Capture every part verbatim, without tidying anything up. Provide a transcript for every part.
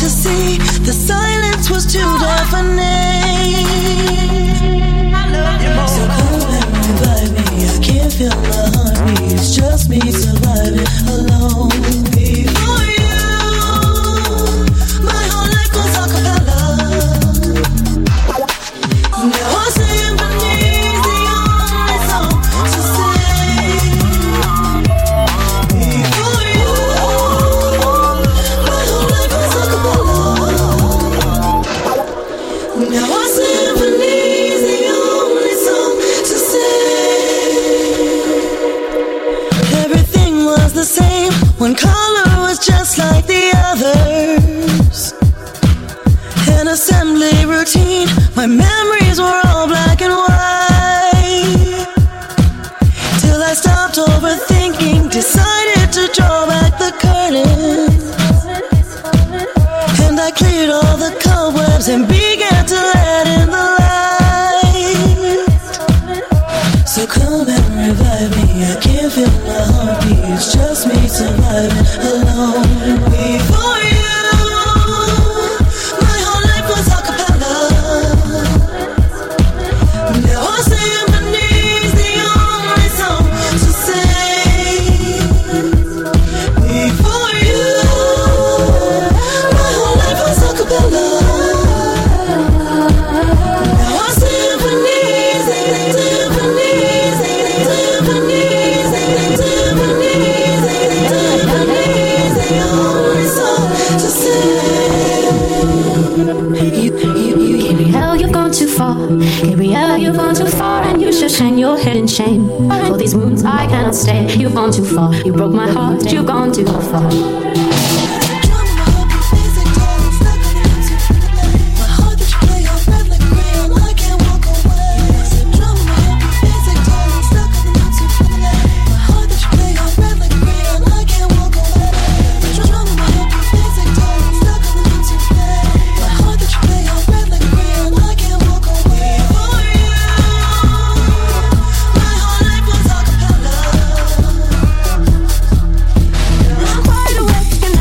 to see. The silence was too deafening. So come and revive me. I can't feel my heartbeat. It's just me surviving alone. Before you, my whole life was a cappella. Now our symphony's the only song to sing. Before you, my whole life was a cappella. Now our symphony's the only song to sing. Everything was the same. One color was just like the others. An assembly routine. My memories were all black and white. Till I stopped overthinking, decided to draw back the curtains. And I cleared all the cobwebs and began to let in the light. So come and revive me. I can't feel my heartbeat. It's just me surviving alone. Before you, my whole life was a cappella. Now our symphony's the only song to sing. Before you, my whole life was a cappella. Now our symphony's the symphony's the symphony's the symphony's the symphony's the only song to sing. You, you, you, Gabrielle, you've gone too far. Gabrielle, you've gone too far, and you should hang your head in shame. For these moons I cannot stay. You've gone too far. You broke my heart. You've gone too far. Wide awake and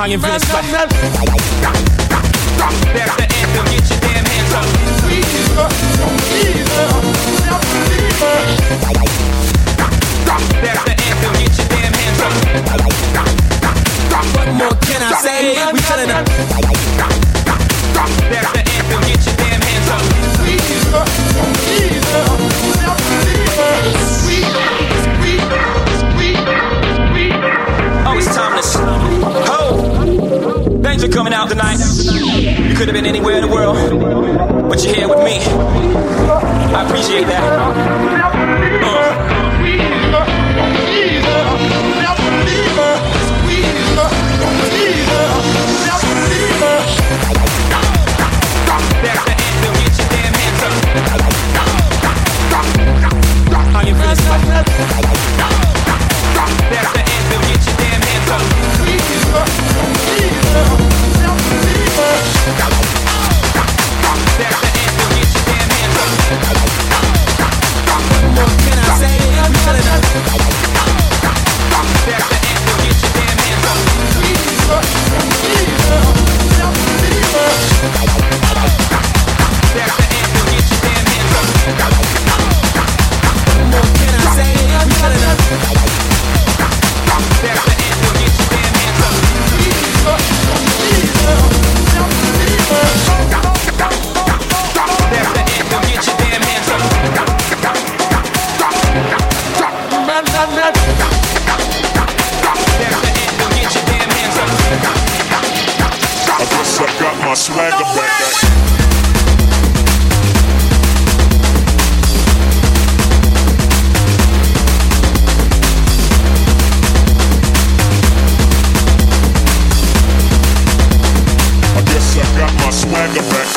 I am finished. That's the anthem, get your damn hands up. That's the anthem, get your damn hands up. What more can I say? We telling them. That's the anthem, get your damn hands up. Oh, it's timeless. Ho! Danger coming out tonight. You could have been anywhere in the world, but you're here with me. I appreciate that. Uh. That's the anthem, get your damn hands up. I am finished. That's the anthem, get your damn hands up. That's the anthem, get your damn hands up. What more can I say? I'm telling them. That's the anthem, get your damn hands up. That's the anthem, get your damn hands up. What more can I say? I'm telling them. That's the anthem, get your damn hands up. That's the anthem, get your damn hands up. That's the anthem, get your damn hands up. I guess I got my swagger back. I guess I got my swagger back.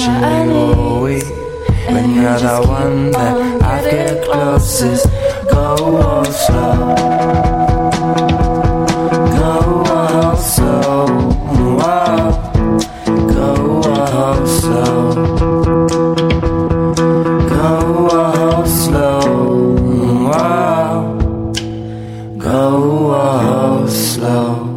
all week. When you're the one that I get closest, go all slow. Go all slow. Wow. Go all slow. Go all slow. Wow. Go all slow.